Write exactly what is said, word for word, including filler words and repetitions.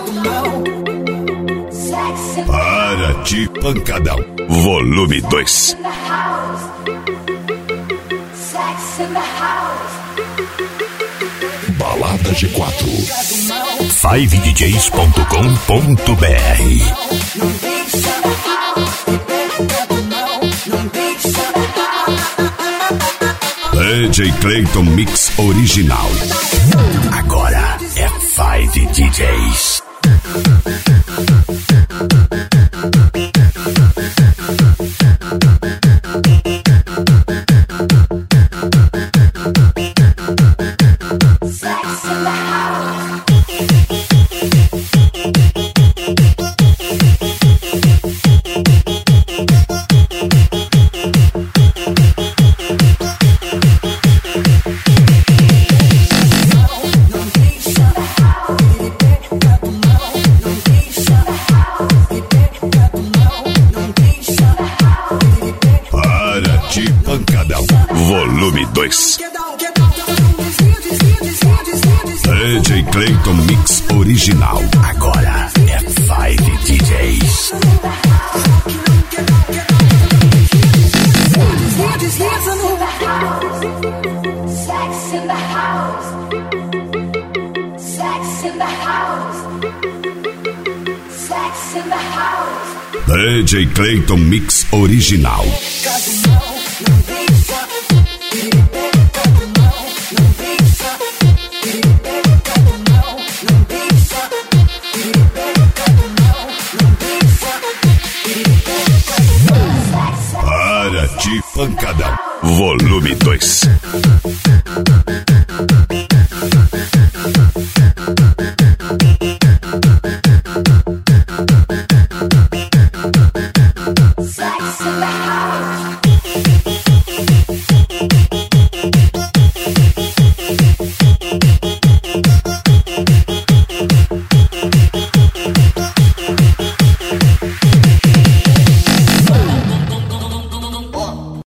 Para ti, pancadão. Volume dois. Balada G quatro. five d js ponto com ponto b r. D J Clayton Mix Original. Agora é five D Js. Pancadão, volume dois. D J Clayton Mix Original. Agora é five D Js. Sex in the house. Sex in the house. Sex in the house. D J Clayton Mix Original.